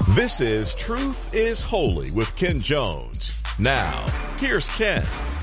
This is Truth is Holy with Ken Jones. Now, here's Ken.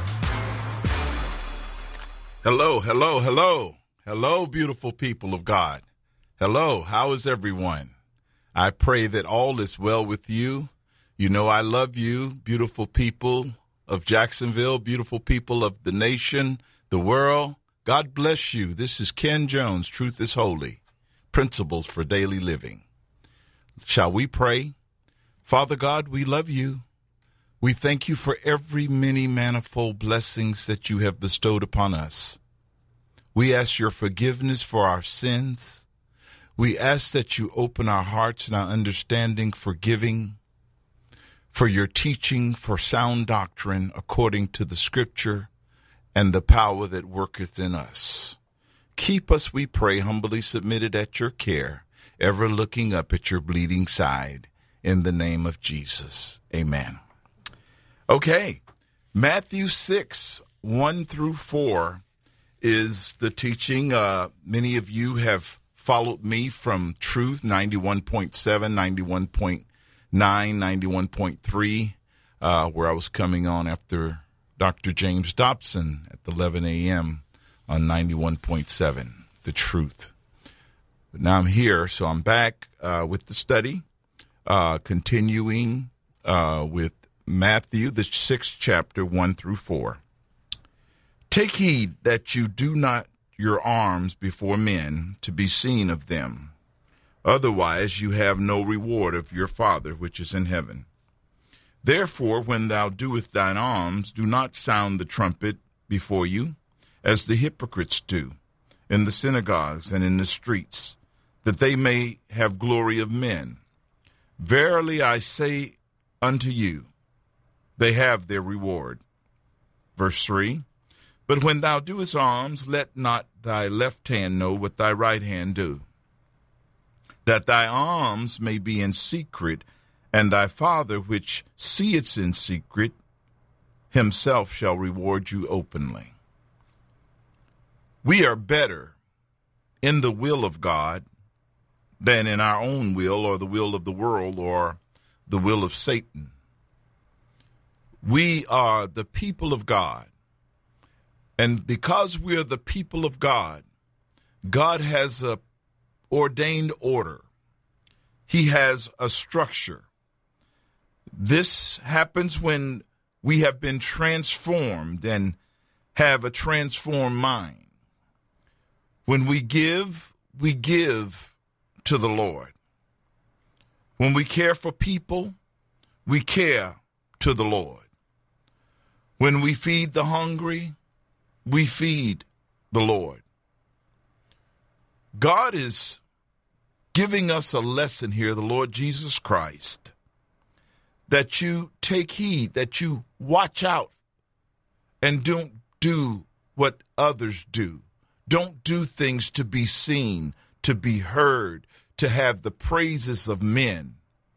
Hello, hello, hello. Hello, beautiful people of God. Hello, how is everyone? I pray that all is well with you. You know I love you, beautiful people of Jacksonville, beautiful people of the nation, the world. God bless you. This is Ken Jones, Truth is Holy, Principles for Daily Living. Shall we pray? Father God, we love you. We thank you for every many manifold blessings that you have bestowed upon us. We ask your forgiveness for our sins. We ask that you open our hearts and our understanding for giving, for your teaching, for sound doctrine according to the scripture and the power that worketh in us. Keep us, we pray, humbly submitted at your care, ever looking up at your bleeding side, in the name of Jesus. Amen. Okay, Matthew 6, 1 through 4 is the teaching. Many of you have followed me from Truth 91.7, 91.9, 91.3, where I was coming on after Dr. James Dobson at 11 a.m. on 91.7, The Truth. But now I'm here, so I'm back with the study, continuing with Matthew, the 6th chapter, 1 through 4. Take heed that you do not your alms before men to be seen of them. Otherwise you have no reward of your Father which is in heaven. Therefore, when thou doest thine alms, do not sound the trumpet before you, as the hypocrites do, in the synagogues and in the streets, that they may have glory of men. Verily I say unto you, they have their reward. Verse 3, but when thou doest alms, let not thy left hand know what thy right hand do, that thy alms may be in secret, and thy Father which seeth in secret himself shall reward you openly. We are better in the will of God than in our own will or the will of the world or the will of Satan. We are the people of God. And because we are the people of God, God has a ordained order. He has a structure. This happens when we have been transformed and have a transformed mind. When we give to the Lord. When we care for people, we care to the Lord. When we feed the hungry, we feed the Lord. God is giving us a lesson here, the Lord Jesus Christ, that you take heed, that you watch out and don't do what others do. Don't do things to be seen, to be heard, to have the praises of men.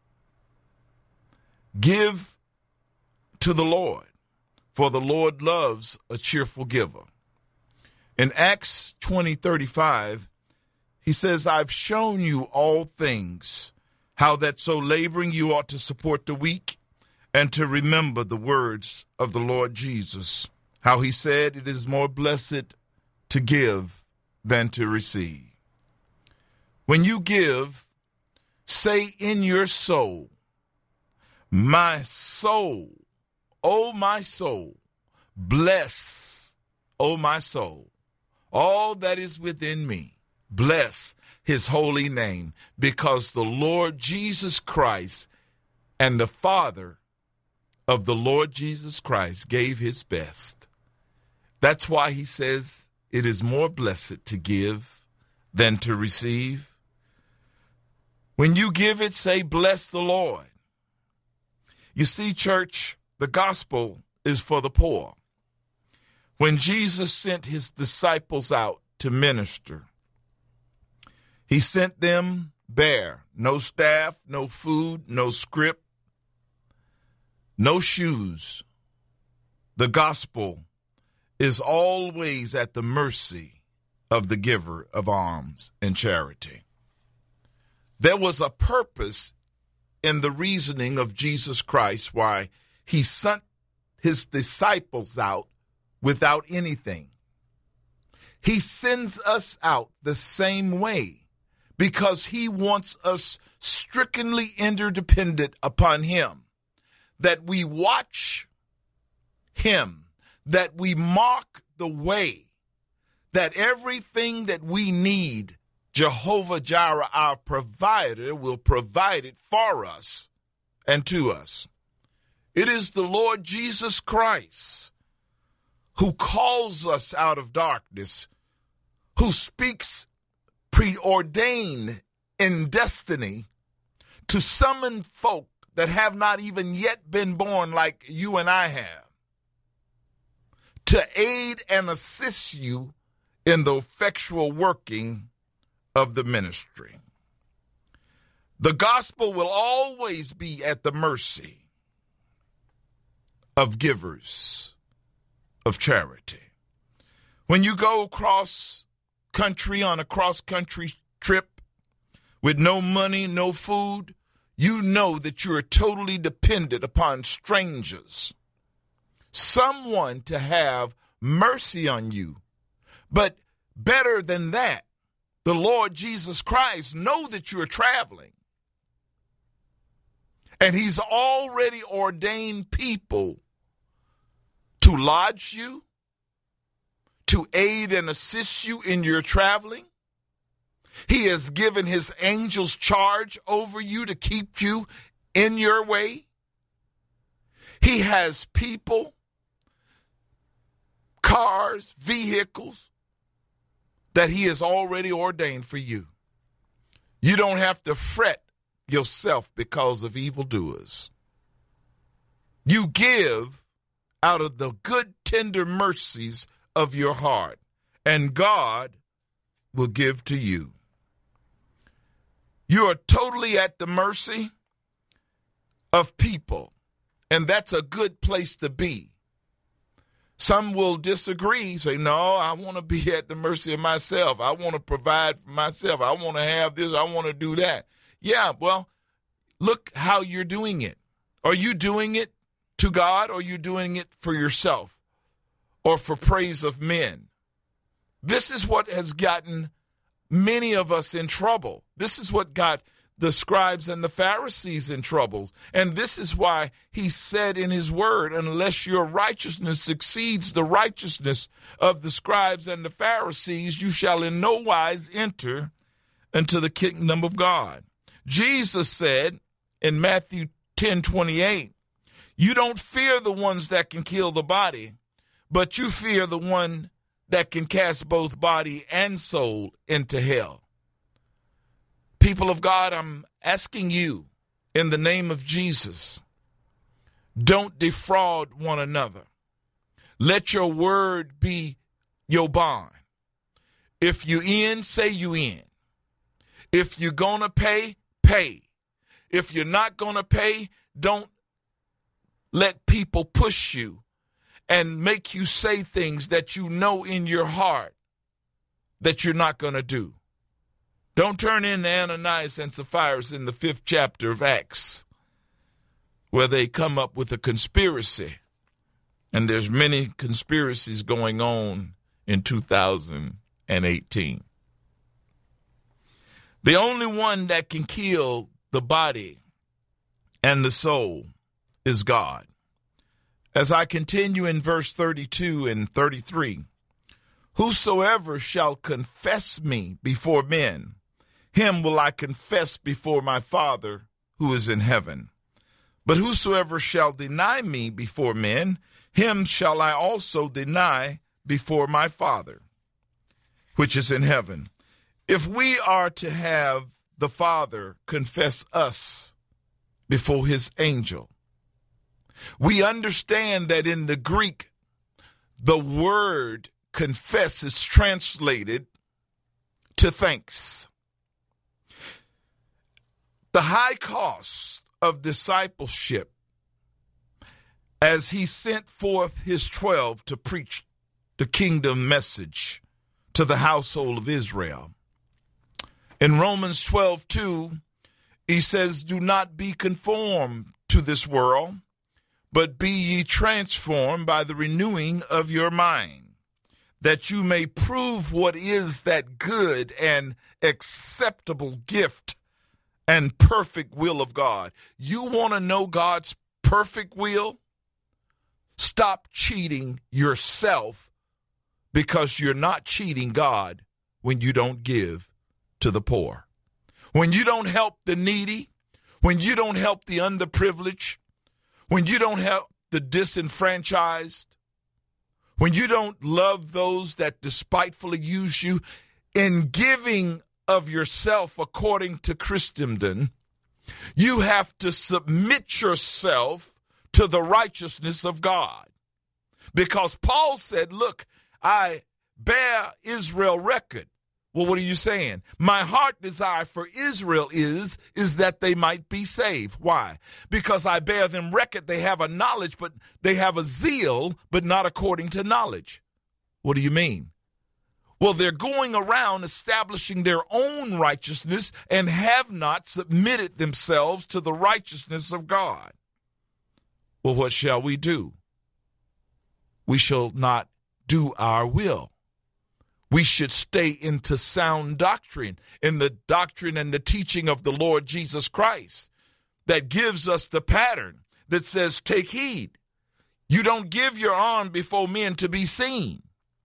Give to the Lord, for the Lord loves a cheerful giver. In Acts 20:35, he says, I've shown you all things, how that so laboring you ought to support the weak and to remember the words of the Lord Jesus, how he said, it is more blessed to give than to receive. When you give, say in your soul, my soul, oh my soul, bless, oh my soul, all that is within me, bless his holy name, because the Lord Jesus Christ and the Father of the Lord Jesus Christ gave his best. That's why he says it is more blessed to give than to receive. When you give it, say, bless the Lord. You see, church, the gospel is for the poor. When Jesus sent his disciples out to minister, he sent them bare, no staff, no food, no script, no shoes. The gospel is always at the mercy of the giver of alms and charity. There was a purpose in the reasoning of Jesus Christ why he sent his disciples out without anything. He sends us out the same way because he wants us strictly interdependent upon him, that we watch him, that we mark the way, that everything that we need, Jehovah Jireh, our provider, will provide it for us and to us. It is the Lord Jesus Christ who calls us out of darkness, who speaks preordained in destiny to summon folk that have not even yet been born like you and I have, to aid and assist you in the effectual working of the ministry. The gospel will always be at the mercy of givers of charity. When you go cross country on a cross-country trip with no money, no food, you know that you are totally dependent upon strangers, someone to have mercy on you. But better than that, the Lord Jesus Christ knows that you're traveling. And he's already ordained people to lodge you, to aid and assist you in your traveling. He has given his angels charge over you to keep you in your way. He has people, cars, vehicles that he has already ordained for you. You don't have to fret yourself because of evildoers. You give out of the good, tender mercies of your heart, and God will give to you. You are totally at the mercy of people, and that's a good place to be. Some will disagree, say, no, I want to be at the mercy of myself. I want to provide for myself. I want to have this. I want to do that. Yeah, well, look how you're doing it. Are you doing it to God, or are you doing it for yourself or for praise of men? This is what has gotten many of us in trouble. This is what got the scribes and the Pharisees in trouble. And this is why he said in his word, unless your righteousness exceeds the righteousness of the scribes and the Pharisees, you shall in no wise enter into the kingdom of God. Jesus said in Matthew 10:28, you don't fear the ones that can kill the body, but you fear the one that can cast both body and soul into hell. People of God, I'm asking you in the name of Jesus, don't defraud one another. Let your word be your bond. If you in, say you in. If you're going to pay, pay. If you're not going to pay, don't let people push you and make you say things that you know in your heart that you're not going to do. Don't turn into Ananias and Sapphira in the 5th chapter of Acts, where they come up with a conspiracy. And there's many conspiracies going on in 2018. The only one that can kill the body and the soul is God. As I continue in verse 32 and 33, whosoever shall confess me before men, him will I confess before my Father who is in heaven. But whosoever shall deny me before men, him shall I also deny before my Father which is in heaven. If we are to have the Father confess us before his angel, we understand that in the Greek, the word confess is translated to thanks. The high cost of discipleship as he sent forth his 12 to preach the kingdom message to the household of Israel. In Romans 12:2, He says, do not be conformed to this world, but be ye transformed by the renewing of your mind, that you may prove what is that good and acceptable gift and perfect will of God. You want to know God's perfect will? Stop cheating yourself, because you're not cheating God when you don't give to the poor, when you don't help the needy, when you don't help the underprivileged, when you don't help the disenfranchised, when you don't love those that despitefully use you. In giving of yourself according to Christendom, you have to submit yourself to the righteousness of God. Because Paul said, look, I bear Israel record. Well, what are you saying? My heart desire for Israel is that they might be saved. Why? Because I bear them record. They have a knowledge, but they have a zeal, but not according to knowledge. What do you mean? Well, they're going around establishing their own righteousness and have not submitted themselves to the righteousness of God. Well, what shall we do? We shall not do our will. We should stay into sound doctrine, in the doctrine and the teaching of the Lord Jesus Christ, that gives us the pattern that says, take heed. You don't give your arm before men to be seen.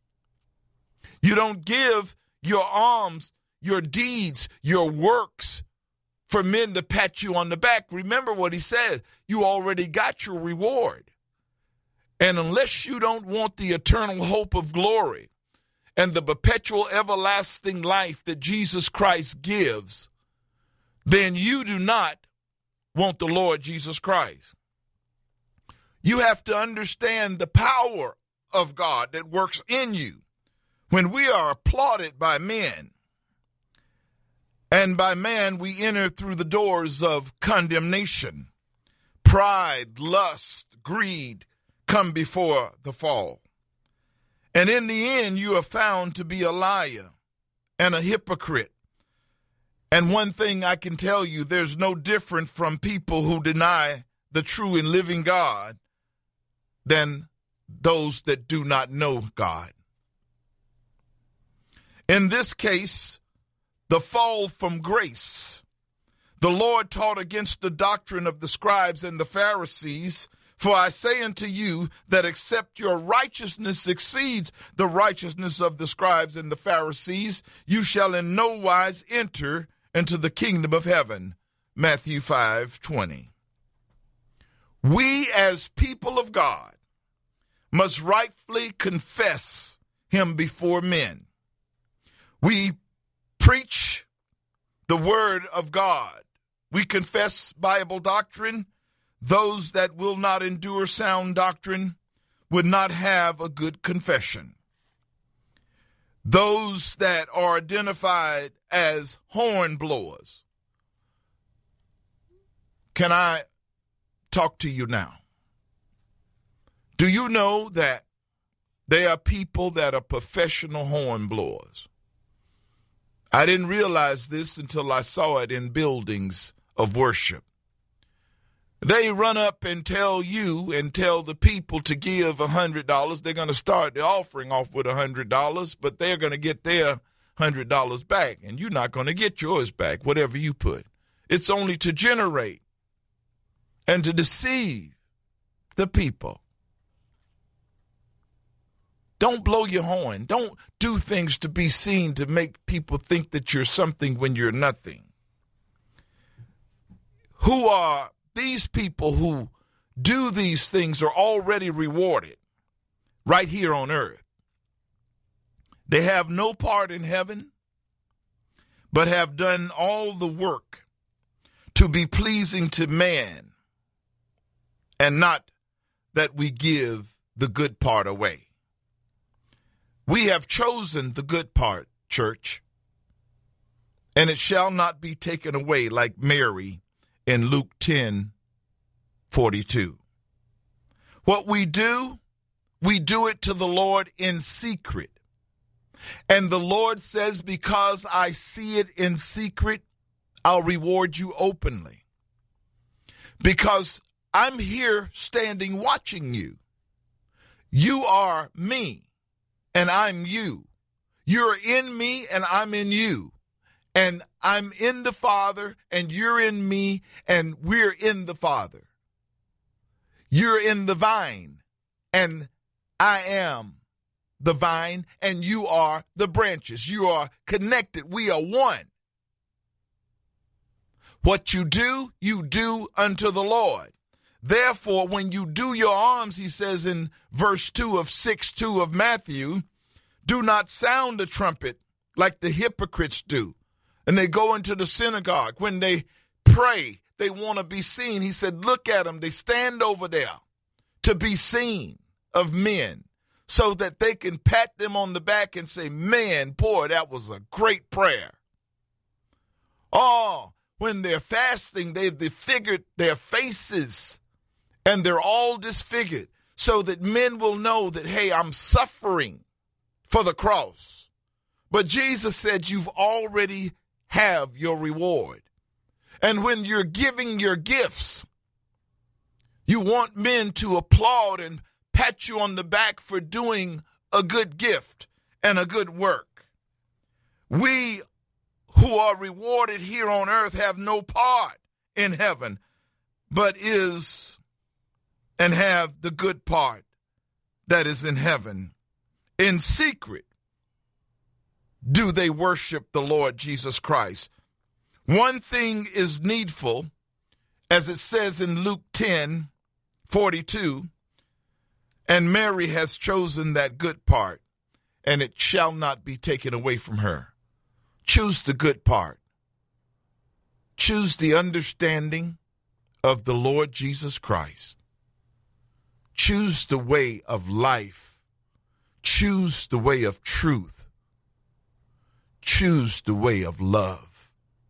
You don't give your alms, your deeds, your works for men to pat you on the back. Remember what he said. You already got your reward. And unless you don't want the eternal hope of glory and the perpetual everlasting life that Jesus Christ gives, then you do not want the Lord Jesus Christ. You have to understand the power of God that works in you. When we are applauded by men, and by man we enter through the doors of condemnation, pride, lust, greed come before the fall. And in the end, you are found to be a liar and a hypocrite. And one thing I can tell you, there's no different from people who deny the true and living God than those that do not know God. In this case, the fall from grace. The Lord taught against the doctrine of the scribes and the Pharisees. For I say unto you that except your righteousness exceeds the righteousness of the scribes and the Pharisees, you shall in no wise enter into the kingdom of heaven. Matthew 5:20. We as people of God must rightfully confess him before men. We preach the word of God. We confess Bible doctrine. Those that will not endure sound doctrine would not have a good confession. Those that are identified as horn blowers. Can I talk to you now? Do you know that there are people that are professional horn blowers? I didn't realize this until I saw it in buildings of worship. They run up and tell you and tell the people to give $100. They're going to start the offering off with $100, but they're going to get their $100 back, and you're not going to get yours back, whatever you put. It's only to generate and to deceive the people. Don't blow your horn. Don't do things to be seen to make people think that you're something when you're nothing. Who are these people who do these things are already rewarded right here on earth. They have no part in heaven, but have done all the work to be pleasing to man, and not that we give the good part away. We have chosen the good part, church, and it shall not be taken away, like Mary in Luke 10:42. What we do it to the Lord in secret. And the Lord says, because I see it in secret, I'll reward you openly. Because I'm here standing watching you. You are me, and I'm you. You're in me, and I'm in you. And I'm in the Father, and you're in me, and we're in the Father. You're in the vine, and I am the vine, and you are the branches. You are connected. We are one. What you do unto the Lord. Therefore, when you do your alms, he says in verse 2 of 6:2 of Matthew, do not sound the trumpet like the hypocrites do. And they go into the synagogue. When they pray, they want to be seen. He said, look at them. They stand over there to be seen of men so that they can pat them on the back and say, man, boy, that was a great prayer. Oh, when they're fasting, they've disfigured their faces and they're all disfigured so that men will know that, hey, I'm suffering for the cross. But Jesus said, you've already have your reward. And when you're giving your gifts, you want men to applaud and pat you on the back for doing a good gift and a good work. We who are rewarded here on earth have no part in heaven, but is and have the good part that is in heaven. In secret do they worship the Lord Jesus Christ. One thing is needful, as it says in Luke 10:42, and Mary has chosen that good part, and it shall not be taken away from her. Choose the good part. Choose the understanding of the Lord Jesus Christ. Choose the way of life. Choose the way of truth. Choose the way of love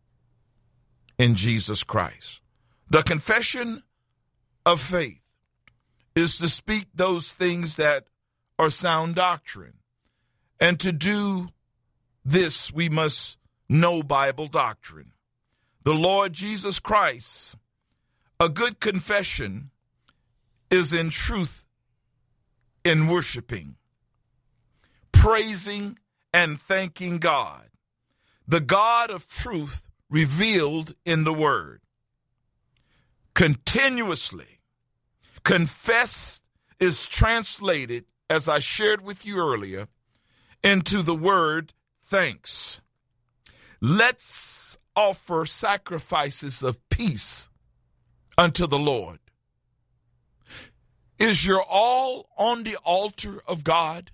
in Jesus Christ. The confession of faith is to speak those things that are sound doctrine. And to do this, we must know Bible doctrine. The Lord Jesus Christ, a good confession is in truth in worshiping, praising, and thanking God, the God of truth revealed in the Word. Continuously, confess is translated, as I shared with you earlier, into the word thanks. Let's offer sacrifices of peace unto the Lord. Is your all on the altar of God?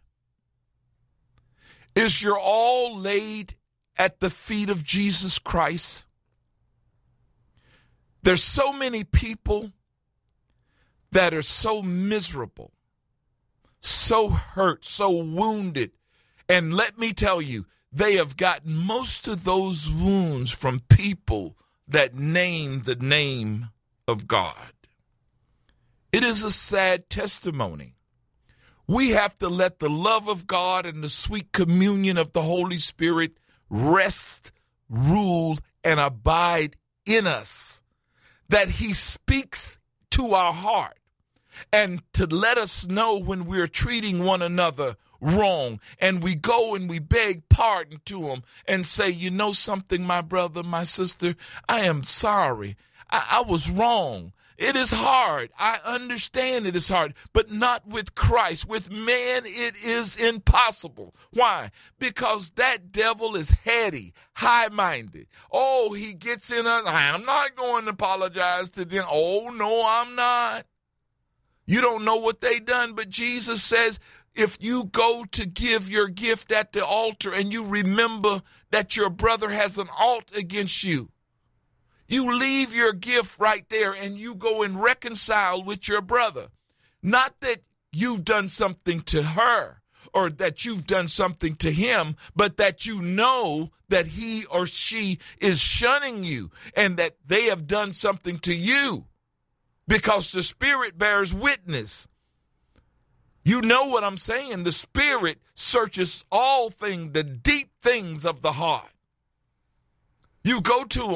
Is your all laid at the feet of Jesus Christ? There's so many people that are so miserable, so hurt, so wounded. And let me tell you, they have gotten most of those wounds from people that name the name of God. It is a sad testimony. We have to let the love of God and the sweet communion of the Holy Spirit rest, rule, and abide in us, that he speaks to our heart and to let us know when we're treating one another wrong, and we go and we beg pardon to him and say, you know something, my brother, my sister, I am sorry. I was wrong. It is hard. I understand it is hard, but not with Christ. With man, it is impossible. Why? Because that devil is heady, high-minded. Oh, he gets in us. I'm not going to apologize to them. Oh, no, I'm not. You don't know what they done, but Jesus says, if you go to give your gift at the altar and you remember that your brother has an alt against you, you leave your gift right there and you go and reconcile with your brother. Not that you've done something to her or that you've done something to him, but that you know that he or she is shunning you and that they have done something to you, because the Spirit bears witness. You know what I'm saying? The Spirit searches all things, the deep things of the heart. You go to him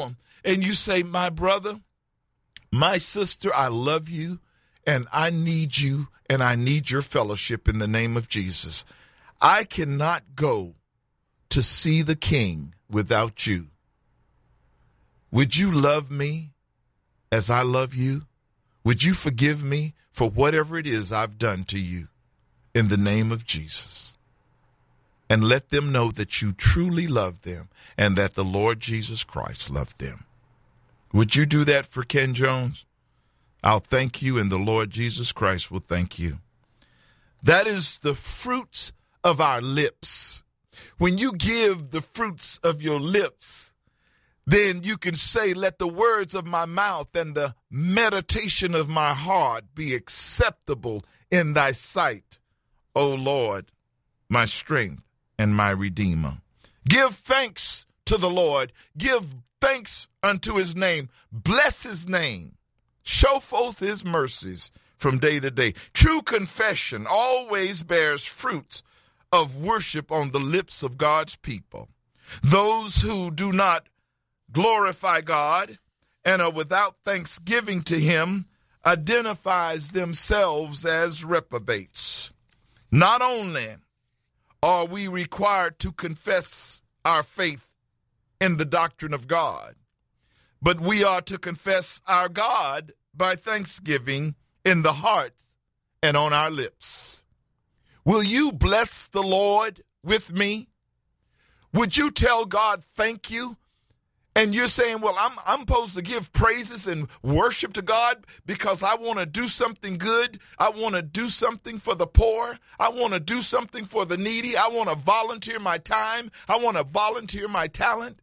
and you say, my brother, my sister, I love you, and I need you, and I need your fellowship in the name of Jesus. I cannot go to see the King without you. Would you love me as I love you? Would you forgive me for whatever it is I've done to you in the name of Jesus? And let them know that you truly love them and that the Lord Jesus Christ loved them. Would you do that for Ken Jones? I'll thank you, and the Lord Jesus Christ will thank you. That is the fruits of our lips. When you give the fruits of your lips, then you can say, let the words of my mouth and the meditation of my heart be acceptable in thy sight, O Lord, my strength and my redeemer. Give thanks to the Lord. Give thanks unto his name. Bless his name. Show forth his mercies from day to day. True confession always bears fruits of worship on the lips of God's people. Those who do not glorify God and are without thanksgiving to him identifies themselves as reprobates. Not only are we required to confess our faith in the doctrine of God, but we are to confess our God by thanksgiving in the heart and on our lips. Will you bless the Lord with me? Would you tell God thank you? And you're saying, well, I'm supposed to give praises and worship to God because I want to do something good. I want to do something for the poor. I want to do something for the needy. I want to volunteer my time. I want to volunteer my talent.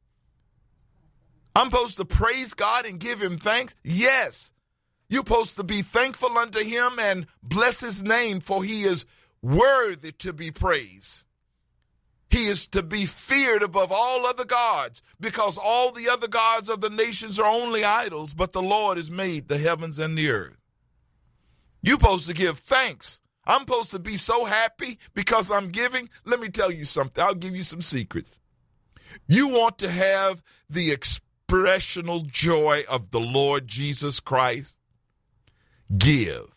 I'm supposed to praise God and give him thanks? Yes. You're supposed to be thankful unto him and bless his name, for he is worthy to be praised. He is to be feared above all other gods, because all the other gods of the nations are only idols, but the Lord has made the heavens and the earth. You're supposed to give thanks. I'm supposed to be so happy because I'm giving. Let me tell you something. I'll give you some secrets. You want to have the expressional joy of the Lord Jesus Christ? Give.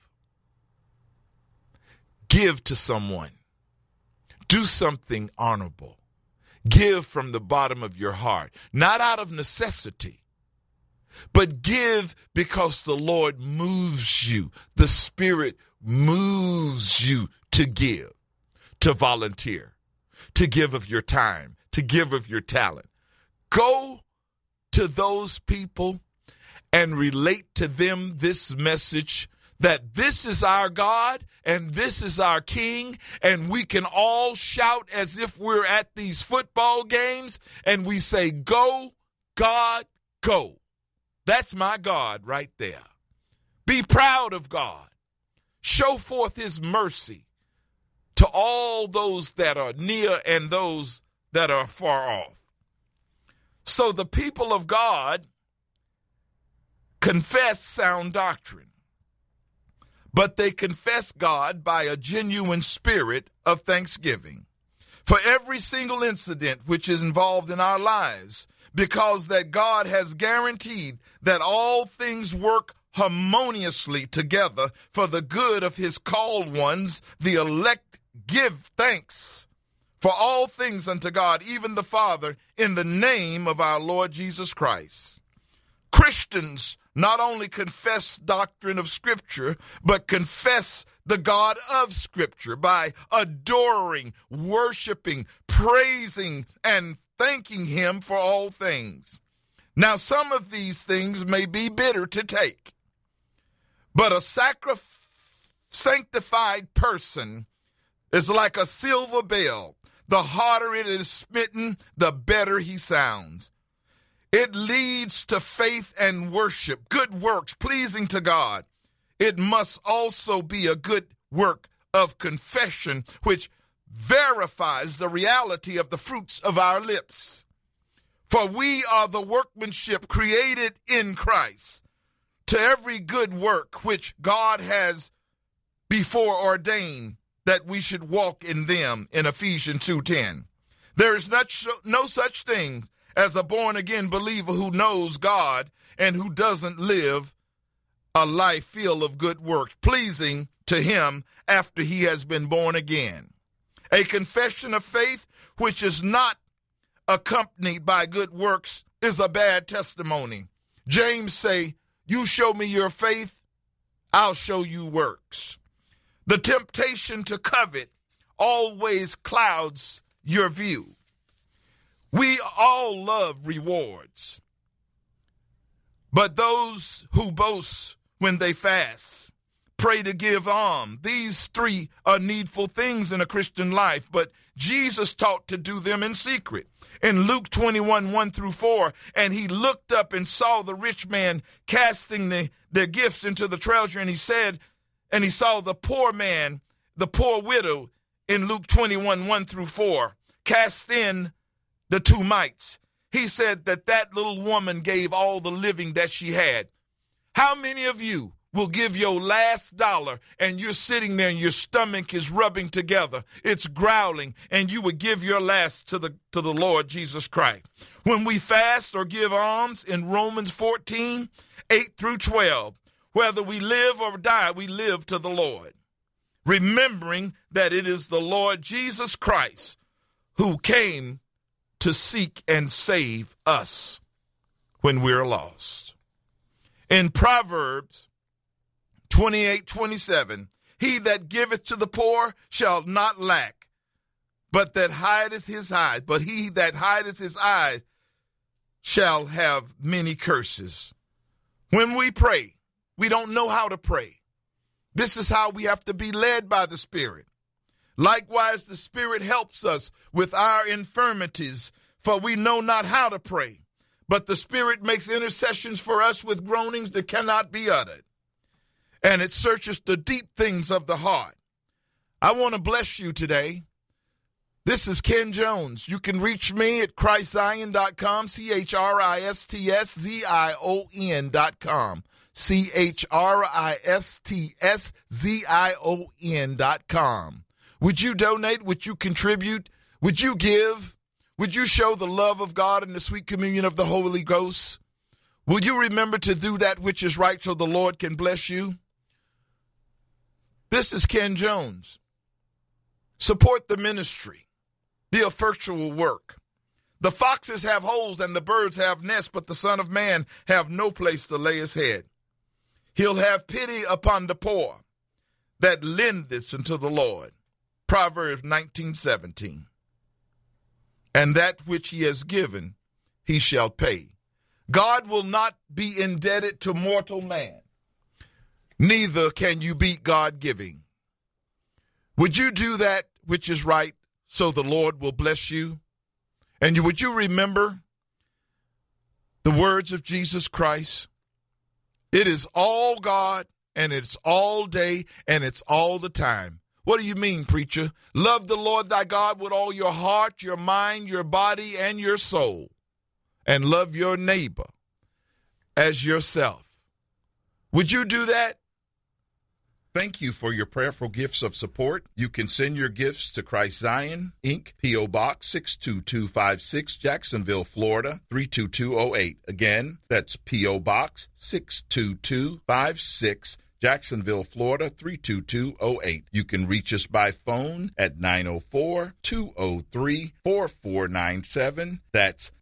Give to someone. Do something honorable. Give from the bottom of your heart, not out of necessity, but give because the Lord moves you. The Spirit moves you to give, to volunteer, to give of your time, to give of your talent. Go to those people and relate to them this message that this is our God and this is our King, and we can all shout as if we're at these football games, and we say, go, God, go. That's my God right there. Be proud of God. Show forth his mercy to all those that are near and those that are far off. So the people of God confess sound doctrine, but they confess God by a genuine spirit of thanksgiving for every single incident which is involved in our lives, because that God has guaranteed that all things work harmoniously together for the good of his called ones. The elect give thanks for all things unto God, even the Father, in the name of our Lord Jesus Christ. Christians not only confess doctrine of Scripture, but confess the God of Scripture by adoring, worshiping, praising, and thanking him for all things. Now, some of these things may be bitter to take, but a sanctified person is like a silver bell. The harder it is smitten, the better he sounds. It leads to faith and worship, good works pleasing to God. It must also be a good work of confession, which verifies the reality of the fruits of our lips. For we are the workmanship created in Christ to every good work which God has before ordained that we should walk in them, in Ephesians 2:10. There is no such thing as a born-again believer who knows God and who doesn't live a life filled of good works, pleasing to him after he has been born again. A confession of faith which is not accompanied by good works is a bad testimony. James say, you show me your faith, I'll show you works. The temptation to covet always clouds your view. We all love rewards, but those who boast when they fast, pray to give alms. These three are needful things in a Christian life, but Jesus taught to do them in secret. In Luke 21, 1-4, and he looked up and saw the rich man casting their gifts into the treasury, and he said, and he saw the poor man, the poor widow, in Luke 21, 1-4, cast in the 2 mites. He said that little woman gave all the living that she had. How many of you will give your last dollar and you're sitting there and your stomach is rubbing together, it's growling, and you would give your last to the Lord Jesus Christ? When we fast or give alms in Romans 14, 8-12, whether we live or die, we live to the Lord, remembering that it is the Lord Jesus Christ who came to seek and save us when we're lost. In Proverbs 28:27, he that giveth to the poor shall not lack, but he that hideth his eyes shall have many curses. When we pray, we don't know how to pray. This is how we have to be led by the Spirit. Likewise, the Spirit helps us with our infirmities, for we know not how to pray. But the Spirit makes intercessions for us with groanings that cannot be uttered. And it searches the deep things of the heart. I want to bless you today. This is Ken Jones. You can reach me at ChristZion.com, ChristZion.com, ChristZion.com. Would you donate? Would you contribute? Would you give? Would you show the love of God and the sweet communion of the Holy Ghost? Will you remember to do that which is right so the Lord can bless you? This is Ken Jones. Support the ministry, the effectual work. The foxes have holes and the birds have nests, but the Son of Man have no place to lay his head. He'll have pity upon the poor that lendeth unto the Lord. Proverbs 19:17. And that which he has given, he shall pay. God will not be indebted to mortal man. Neither can you beat God giving. Would you do that which is right so the Lord will bless you? And would you remember the words of Jesus Christ? It is all God, and it's all day, and it's all the time. What do you mean, preacher? Love the Lord thy God with all your heart, your mind, your body, and your soul, and love your neighbor as yourself. Would you do that? Thank you for your prayerful gifts of support. You can send your gifts to Christ Zion, Inc., P.O. Box 62256, Jacksonville, Florida, 32208. Again, that's P.O. Box 62256, Jacksonville, Florida, 32208. You can reach us by phone at 904-203-4497. That's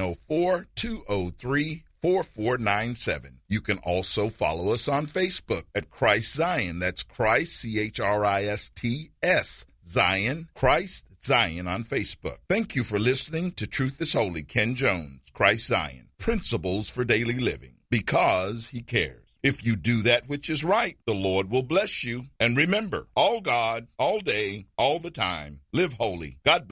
904-203-4497. You can also follow us on Facebook at Christ Zion. That's Christ, C-H-R-I-S-T-S, Zion, Christ Zion on Facebook. Thank you for listening to Truth is Holy. Ken Jones, Christ Zion, Principles for Daily Living, because he cares. If you do that which is right, the Lord will bless you. And remember, all God, all day, all the time, live holy. God bless.